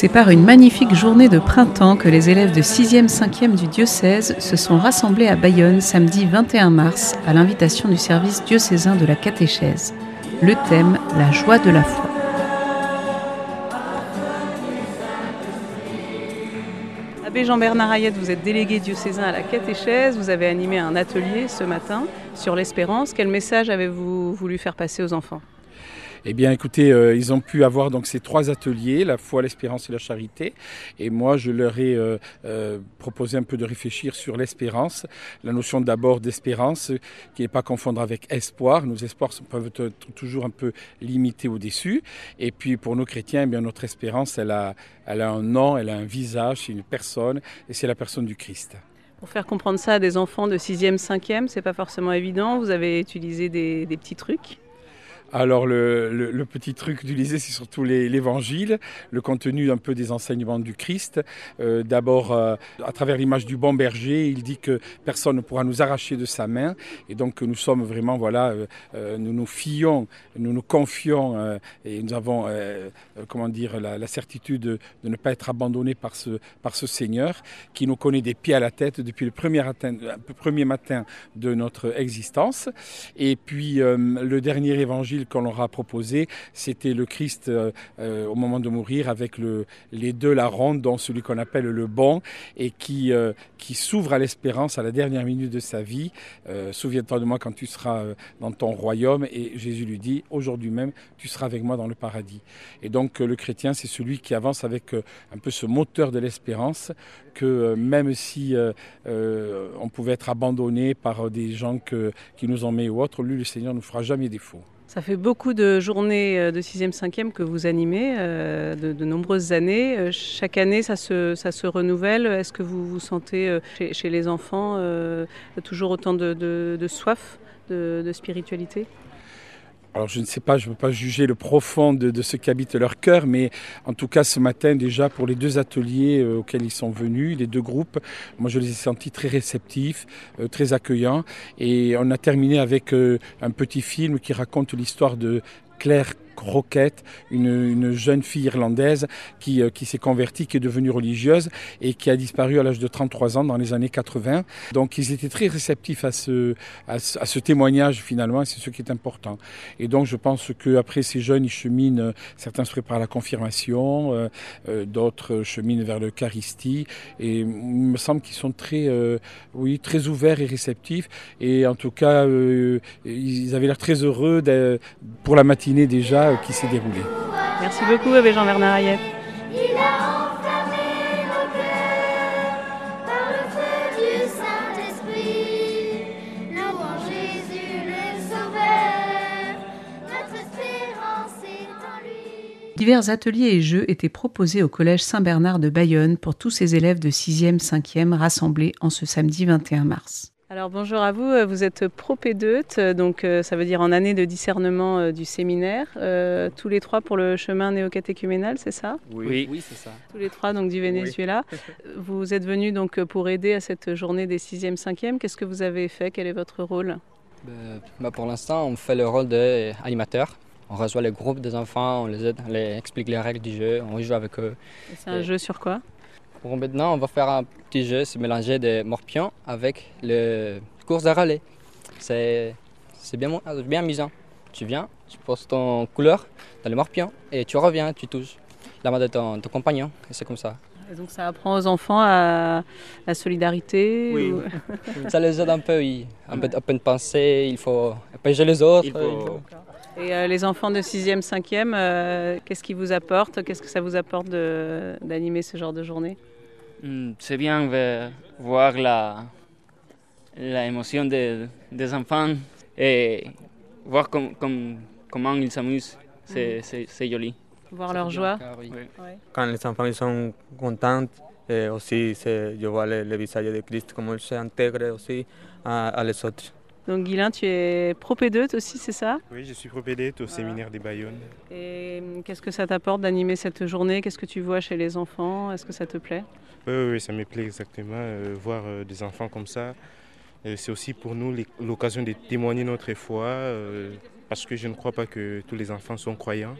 C'est par une magnifique journée de printemps que les élèves de 6e, 5e du diocèse se sont rassemblés à Bayonne samedi 21 mars à l'invitation du service diocésain de la catéchèse. Le thème, la joie de la foi. Abbé Jean-Bernard Hayet, vous êtes délégué diocésain à la catéchèse, vous avez animé un atelier ce matin sur l'espérance. Quel message avez-vous voulu faire passer aux enfants ? Eh bien, écoutez, ils ont pu avoir donc ces 3 ateliers, la foi, l'espérance et la charité. Et moi, je leur ai proposé un peu de réfléchir sur l'espérance. La notion d'abord d'espérance, qui n'est pas à confondre avec espoir. Nos espoirs peuvent être toujours un peu limités ou déçus. Et puis, pour nos chrétiens, eh bien, notre espérance, elle a un nom, elle a un visage, c'est une personne, et c'est la personne du Christ. Pour faire comprendre ça à des enfants de 6e, 5e, c'est pas forcément évident. Vous avez utilisé des petits trucs. Alors le petit truc utilisé, c'est surtout l'évangile, le contenu un peu des enseignements du Christ. D'abord, à travers l'image du bon berger, il dit que personne ne pourra nous arracher de sa main. Et donc nous sommes vraiment, nous nous fions, nous nous confions et nous avons, la certitude de ne pas être abandonnés par ce Seigneur qui nous connaît des pieds à la tête depuis le premier matin de notre existence. Et puis le dernier évangile qu'on leur a proposé, c'était le Christ au moment de mourir avec les deux larrons, dont celui qu'on appelle le bon et qui s'ouvre à l'espérance à la dernière minute de sa vie. Souviens-toi de moi quand tu seras dans ton royaume, et Jésus lui dit, aujourd'hui même tu seras avec moi dans le paradis. Et donc le chrétien, c'est celui qui avance avec un peu ce moteur de l'espérance, que même si on pouvait être abandonné par des gens qui nous ont mis ou autres, lui, le Seigneur ne nous fera jamais défaut. Ça fait beaucoup de journées de 6e, 5e que vous animez, de nombreuses années. Chaque année, ça se renouvelle. Est-ce que vous vous sentez chez les enfants toujours autant de soif de spiritualité ? Alors je ne sais pas, je ne peux pas juger le profond de ce qui habite leur cœur, mais en tout cas ce matin déjà pour les 2 ateliers auxquels ils sont venus, les 2 groupes, moi je les ai sentis très réceptifs, très accueillants, et on a terminé avec un petit film qui raconte l'histoire de Claire Croquette, une jeune fille irlandaise qui s'est convertie, qui est devenue religieuse et qui a disparu à l'âge de 33 ans dans les années 80. Donc ils étaient très réceptifs à ce témoignage finalement, et c'est ce qui est important. Et donc je pense qu'après ces jeunes, ils cheminent, certains se préparent à la confirmation, d'autres cheminent vers l'Eucharistie, et il me semble qu'ils sont très ouverts et réceptifs, et en tout cas ils avaient l'air très heureux pour la matinée déjà qui s'est déroulée. Merci beaucoup, Abbé Jean-Bernard Hayet. Il a enflammé nos cœurs par le feu du Saint-Esprit. Louons Jésus le Sauveur, notre espérance est en lui. Divers ateliers et jeux étaient proposés au Collège Saint-Bernard de Bayonne pour tous ces élèves de 6e, 5e rassemblés en ce samedi 21 mars. Alors bonjour à vous, vous êtes propédeutes, donc ça veut dire en année de discernement du séminaire, tous les 3 pour le chemin néocatéchuménal, c'est ça ? Oui, c'est ça. Tous les 3 donc du Venezuela. Oui. Vous êtes venus donc pour aider à cette journée des 6e, 5e. Qu'est-ce que vous avez fait ? Quel est votre rôle ? Pour l'instant, on fait le rôle d'animateur. On reçoit les groupes des enfants, on les aide, on les explique les règles du jeu, on joue avec eux. Et c'est un jeu sur quoi ? Pour maintenant, on va faire un petit jeu, c'est mélanger des morpions avec le course de relais. C'est bien amusant. Tu viens, tu poses ton couleur dans les morpions et tu reviens, tu touches la main de ton compagnon, et c'est comme ça. Et donc ça apprend aux enfants à la solidarité. Oui. Ça les aide un peu, oui. Un peu de pensée, il faut protéger les autres. Et les enfants de 6e, 5e, qu'est-ce qu'ils vous apportent ? Qu'est-ce que ça vous apporte d'animer ce genre de journée ? C'est bien de voir la émotion des enfants et voir comment ils s'amusent. C'est joli. Voir leur joie. Oui. Ouais. Quand les enfants ils sont contents, et aussi je vois le visage de Christ, comment il s'intègre aussi à les autres. Donc Guylain, tu es propédeute aussi, c'est ça ? Oui, je suis propédète au séminaire des Bayonnes. Et qu'est-ce que ça t'apporte d'animer cette journée ? Qu'est-ce que tu vois chez les enfants ? Est-ce que ça te plaît ? Oui, ça me plaît exactement, voir des enfants comme ça. C'est aussi pour nous l'occasion de témoigner notre foi, parce que je ne crois pas que tous les enfants sont croyants.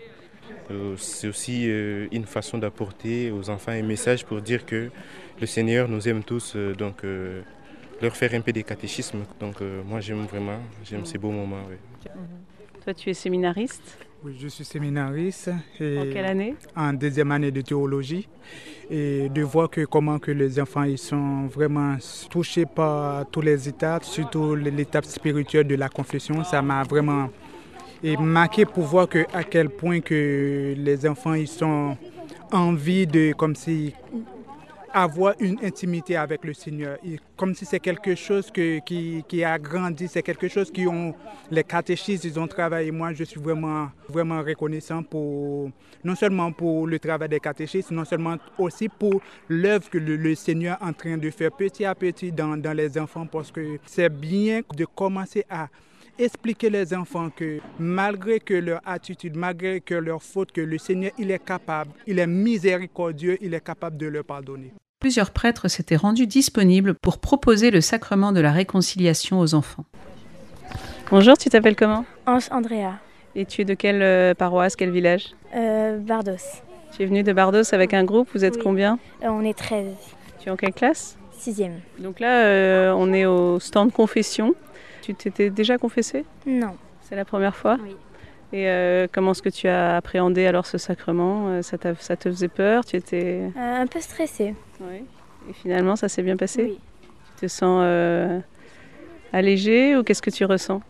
C'est aussi une façon d'apporter aux enfants un message pour dire que le Seigneur nous aime tous, donc leur faire un peu des catéchismes. Donc moi j'aime ces beaux moments. Oui. Toi, tu es séminariste. Oui, je suis séminariste. En quelle année? En deuxième année de théologie. Et de voir comment que les enfants ils sont vraiment touchés par tous les étapes, surtout l'étape spirituelle de la confession, ça m'a vraiment marqué pour voir à quel point que les enfants ils sont envie de comme si avoir une intimité avec le Seigneur, comme si c'est quelque chose qui a grandi, c'est quelque chose qui ont les catéchistes, ils ont travaillé. Moi, je suis vraiment reconnaissant non seulement pour le travail des catéchistes, non seulement aussi pour l'œuvre que le Seigneur est en train de faire petit à petit dans les enfants, parce que c'est bien de commencer à expliquer les enfants que malgré que leur attitude, malgré que leur faute, que le Seigneur, il est capable, il est miséricordieux, il est capable de leur pardonner. Plusieurs prêtres s'étaient rendus disponibles pour proposer le sacrement de la réconciliation aux enfants. Bonjour, tu t'appelles comment? Ange Andrea. Et tu es de quelle paroisse, quel village? Bardos. Tu es venue de Bardos avec un groupe, vous êtes Oui. Combien? On est 13. Tu es en quelle classe? 6e. Donc là, on est au stand confession. Tu t'étais déjà confessée? Non. C'est la première fois? Oui. Et comment est-ce que tu as appréhendé alors ce sacrement? Ça te faisait peur? Tu étais... Un peu stressée. Oui. Et finalement, ça s'est bien passé? Oui. Tu te sens allégé ou qu'est-ce que tu ressens?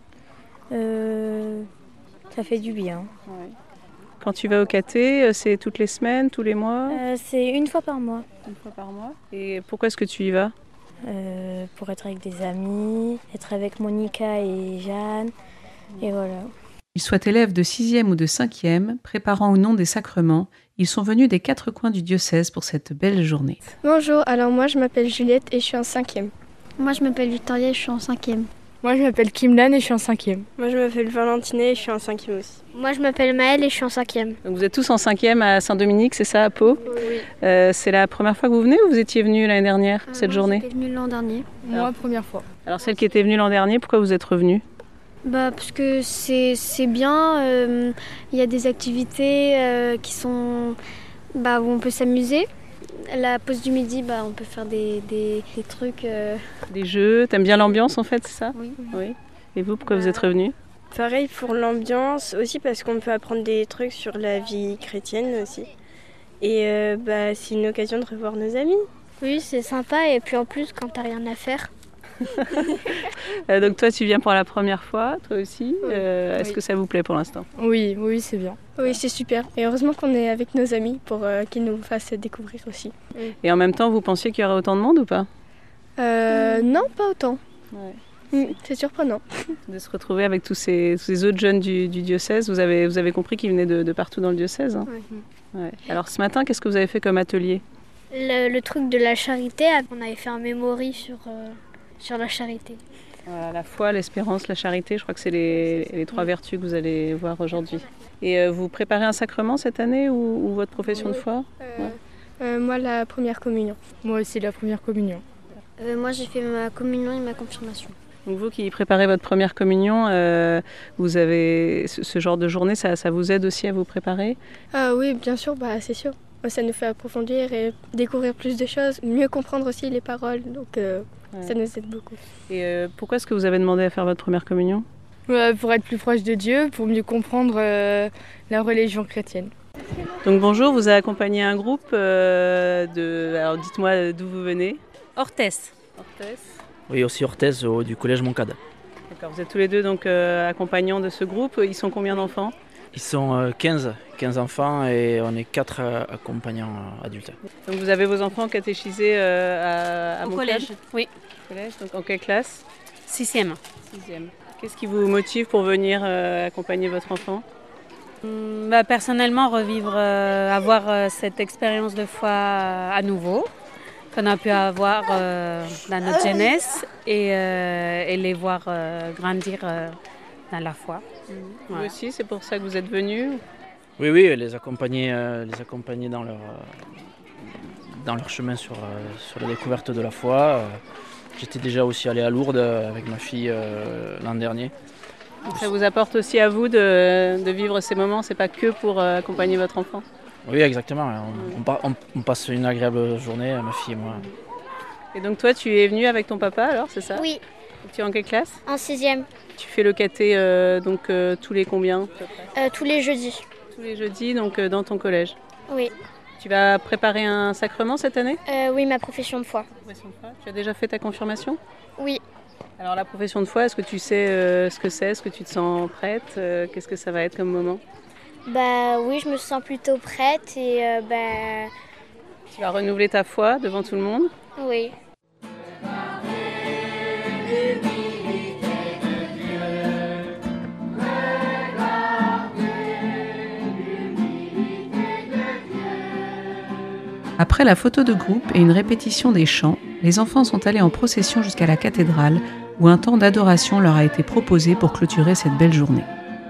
Ça fait du bien. Quand tu vas au caté, c'est toutes les semaines, tous les mois? C'est une fois par mois. Une fois par mois. Et pourquoi est-ce que tu y vas? Pour être avec des amis, être avec Monica et Jeanne. Et voilà. Ils soient élèves de 6e ou de 5e, préparant ou non des sacrements, ils sont venus des 4 coins du diocèse pour cette belle journée. Bonjour, alors moi je m'appelle Juliette et je suis en 5e. Moi je m'appelle Victoria et je suis en 5e. Moi je m'appelle Kimlan et je suis en 5e. Moi je m'appelle Valentine et je suis en 5e aussi. Moi je m'appelle Maëlle et je suis en 5e. Donc vous êtes tous en 5e à Saint-Dominique, c'est ça, à Pau? Oui. C'est la première fois que vous venez ou vous étiez venus l'année dernière, cette journée? J'étais venue l'an dernier. Moi première fois. Alors celle qui était venue l'an dernier, pourquoi vous êtes revenue? Parce que c'est bien, il y a des activités qui sont où on peut s'amuser. La pause du midi, on peut faire des trucs. Des jeux, t'aimes bien l'ambiance en fait, c'est ça? Oui. Et vous, pourquoi vous êtes revenus? Pareil pour l'ambiance, aussi parce qu'on peut apprendre des trucs sur la vie chrétienne aussi. Et c'est une occasion de revoir nos amis. Oui, c'est sympa et puis en plus quand t'as rien à faire. Donc toi tu viens pour la première fois, toi aussi. Oui. Est-ce que ça vous plaît pour l'instant? Oui, c'est bien. Oui, c'est super. Et heureusement qu'on est avec nos amis pour qu'ils nous fassent découvrir aussi. Et en même temps, vous pensiez qu'il y aurait autant de monde ou pas? Non, pas autant. Ouais. C'est surprenant. De se retrouver avec tous ces autres jeunes du diocèse. Vous avez compris qu'ils venaient de partout dans le diocèse, hein? Ouais. Alors ce matin, qu'est-ce que vous avez fait comme atelier? Le truc de la charité, on avait fait un mémori sur la charité. Voilà, la foi, l'espérance, la charité, je crois que c'est les 3 vertus que vous allez voir aujourd'hui. Et vous préparez un sacrement cette année ou votre profession de foi? Moi la première communion. Moi aussi la première communion. Moi j'ai fait ma communion et ma confirmation. Donc vous qui préparez votre première communion, vous avez ce genre de journée, ça vous aide aussi à vous préparer? Oui, bien sûr, c'est sûr. Ça nous fait approfondir et découvrir plus de choses, mieux comprendre aussi les paroles, donc ça nous aide beaucoup. Et pourquoi est-ce que vous avez demandé à faire votre première communion? Pour être plus proche de Dieu, pour mieux comprendre la religion chrétienne. Donc bonjour, vous avez accompagné un groupe alors dites-moi d'où vous venez. Orthès. Oui, aussi Orthès du collège Moncade. D'accord, vous êtes tous les deux donc accompagnants de ce groupe. Ils sont combien d'enfants? Ils sont 15 enfants et on est 4 accompagnants adultes. Donc vous avez vos enfants catéchisés à Au Moncade? collège, oui. Collège, donc en quelle classe? 6e. 6e. Qu'est-ce qui vous motive pour venir accompagner votre enfant? Personnellement, revivre, avoir cette expérience de foi à nouveau qu'on a pu avoir dans notre jeunesse et les voir grandir dans la foi. Vous aussi, c'est pour ça que vous êtes venus? Oui, les accompagner dans leur chemin sur la découverte de la foi. J'étais déjà aussi allé à Lourdes avec ma fille l'an dernier. Donc ça vous apporte aussi à vous de vivre ces moments, c'est pas que pour accompagner votre enfant? Oui, exactement. On passe une agréable journée, ma fille et moi. Et donc toi, tu es venu avec ton papa alors, c'est ça? Oui. Tu es en quelle classe? En 6e. Tu fais le caté tous les combien? Tous les jeudis. Tous les jeudis, donc dans ton collège. Oui. Tu vas préparer un sacrement cette année? Oui, ma profession de foi. Tu as déjà fait ta confirmation? Oui. Alors la profession de foi, est-ce que tu sais ce que c'est? Est-ce que tu te sens prête? Qu'est-ce que ça va être comme moment? Oui, je me sens plutôt prête et Tu vas renouveler ta foi devant tout le monde? oui. Après la photo de groupe et une répétition des chants, les enfants sont allés en procession jusqu'à la cathédrale où un temps d'adoration leur a été proposé pour clôturer cette belle journée.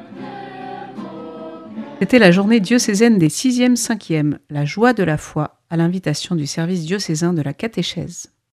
C'était la journée diocésaine des 6e, 5e, la joie de la foi, à l'invitation du service diocésain de la catéchèse.